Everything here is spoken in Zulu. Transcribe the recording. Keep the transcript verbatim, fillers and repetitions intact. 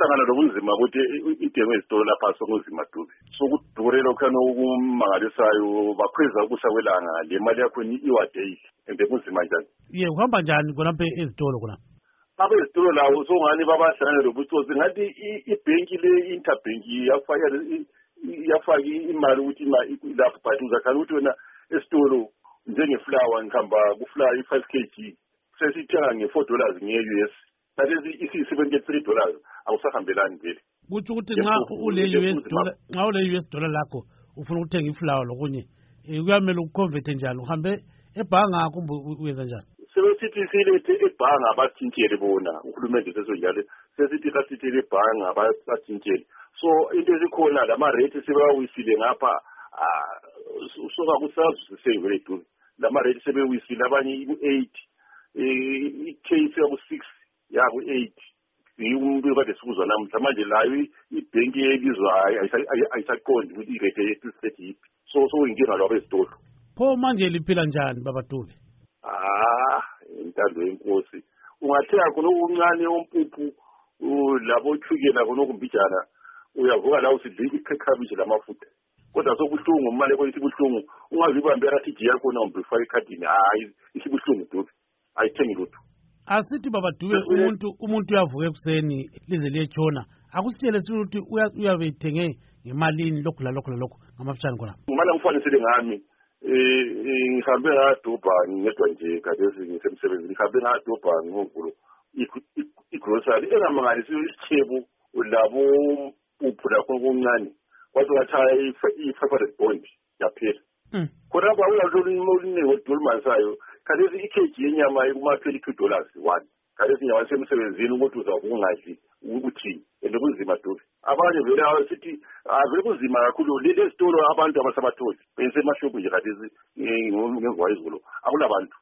sokuhlangana lobunzima ukuthi intengo ezitolo lapha sokunzima Dube sokudurela khona okumangalisayo bakhweza ukusa kwelanga le mali yakho iwadeyile ende kunzima njani ye uhamba njani khonapha ezitolo khona abe ezitolo lawo songani babahlangana lobutsotsi ngathi ibhenki le interbank yafaka yafaka imali ukuthi lapho but uzakhana ukuthi wena esitolo njengeflower ngihamba kuflower i-five kilograms sesithenga nge-four dollars nge-U S That is seventy-three dollars. Awusahambelani vele. Kuthi ukuthi nxa ule U S dollar, nxa ule U S dollar lakho ufuna ukuthenga iflower lokunye, kuyamela ukuconvert njalo. Uhambe ebhanga kumbe uyenza njani? Sebesithi silethe ebhanga abathintshele bona. Uhulumende sesonjalo. Sesithi kasithele ebhanga abathintshele. So into esikhona lama rate sebawisile ngapha soka kusazi sesevele tu. Lama rate sebewisile abanye ku-eight, i-case yaku-six. yaku eight umuntu kade sikuzwa namhla manje layo ibhenki yelizwa ayisaqondi ukuthi irate yethu sethi so so inkinga lwabo ezitolo pho manje liphila njani baba Dube ah intando yenkosi ungathenga khona okuncane ompuphu labo thukela khona okumbijana uyavuka la usidlika ikhabishi lamafutha kodwa sokuhlungu imali ekho isibuhlungu ungazibambe rathi yakho na umbifaka ekhadini hayi isibuhlungu Dube ayithengi lutho asithi baba Dube umuntu umuntu uyavuka ekuseni lize liyetshona akusitshele ukuthi uyabe ethenge ngemalini lokho la lokho lokho ngamafishane khona ngimala ngifanisele ngami eh ngihambe ngadobha ngedwa nje kadesi ngisemsebenzini ngihambe ngadobha ngovulo igrocery engamangalisi isichebo labo uphu lakho kuncane kwathi wathaya i-five hundred bond yaphela khona ba uyazona imoli wedolmansayo kadesi ikg yenyama kuma twenty-two dollars one kadesi inyama semsebenzini ukuthi uzakungadli ukuthini ende kunzima Dube abanye vele sithi avele kunzima kakhulu lezi sitolo abantu abasabatholi benze emashophu nje kadesi ngemva izolo akulabantu